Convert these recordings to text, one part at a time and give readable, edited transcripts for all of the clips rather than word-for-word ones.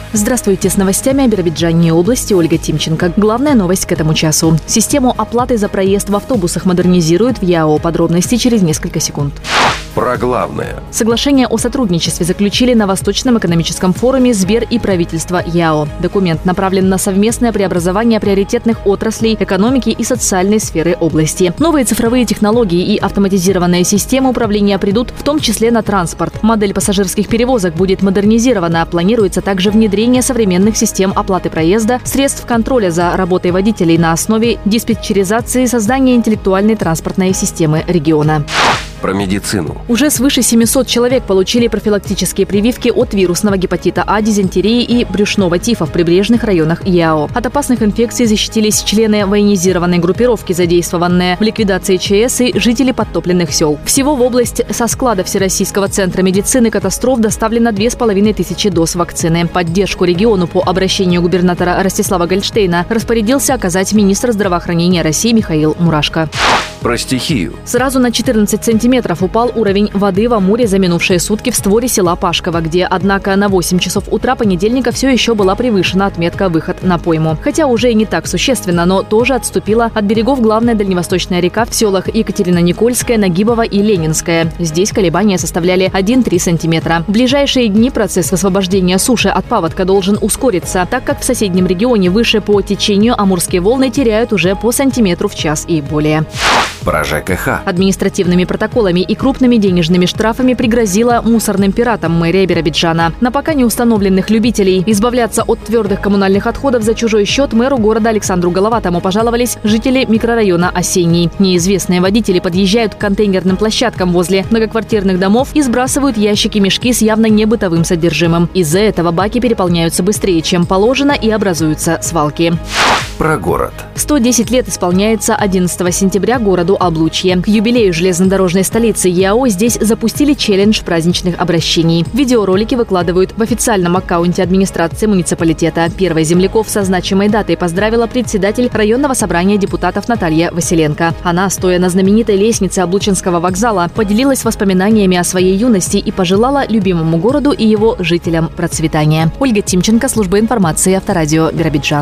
Здравствуйте, с новостями о Биробиджане и области Ольга Тимченко. Главная новость к этому часу. Систему оплаты за проезд в автобусах модернизируют в ЯО. Подробности через несколько секунд. Про главное. Соглашение о сотрудничестве заключили на Восточном экономическом форуме Сбер и правительство ЯО. Документ направлен на совместное преобразование приоритетных отраслей экономики и социальной сферы области. Новые цифровые технологии и автоматизированные системы управления придут в том числе на транспорт. Модель пассажирских перевозок будет модернизирована. Планируется также внедрение современных систем оплаты проезда, средств контроля за работой водителей на основе диспетчеризации и создания интеллектуальной транспортной системы региона. Про медицину. Уже свыше 700 человек получили профилактические прививки от вирусного гепатита А, дизентерии и брюшного тифа в прибрежных районах ЯО. От опасных инфекций защитились члены военизированной группировки, задействованные в ликвидации ЧС, и жители подтопленных сел. Всего в область со склада Всероссийского центра медицины катастроф доставлено 2500 доз вакцины. Поддержку региону по обращению губернатора Ростислава Гольштейна распорядился оказать министр здравоохранения России Михаил Мурашко. Про стихию. Сразу на 14 сантиметров упал уровень воды в Амуре за минувшие сутки в створе села Пашково, где, однако, на 8 часов утра понедельника все еще была превышена отметка «Выход на пойму». Хотя уже и не так существенно, но тоже отступила от берегов главная дальневосточная река в селах Екатерино-Никольская, Нагибово и Ленинская. Здесь колебания составляли 1-3 сантиметра. В ближайшие дни процесс освобождения суши от паводка должен ускориться, так как в соседнем регионе выше по течению амурские волны теряют уже по сантиметру в час и более. Про ЖКХ. Административными протоколами и крупными денежными штрафами пригрозила мусорным пиратам мэрия Биробиджана. На пока не установленных любителей избавляться от твердых коммунальных отходов за чужой счет мэру города Александру Головатому пожаловались жители микрорайона Осенний. Неизвестные водители подъезжают к контейнерным площадкам возле многоквартирных домов и сбрасывают ящики-мешки с явно небытовым содержимым. Из-за этого баки переполняются быстрее, чем положено, и образуются свалки. Про город. 110 лет исполняется 11 сентября городу Облучье. К юбилею железнодорожной столицы ЯО здесь запустили челлендж праздничных обращений. Видеоролики выкладывают в официальном аккаунте администрации муниципалитета. Первой земляков со значимой датой поздравила председатель районного собрания депутатов Наталья Василенко. Она, стоя на знаменитой лестнице Облучинского вокзала, поделилась воспоминаниями о своей юности и пожелала любимому городу и его жителям процветания. Ольга Тимченко, служба информации, Авторадио, Биробиджан.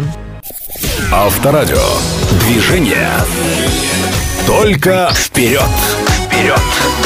Авторадио. Движение. Только вперед. Вперед.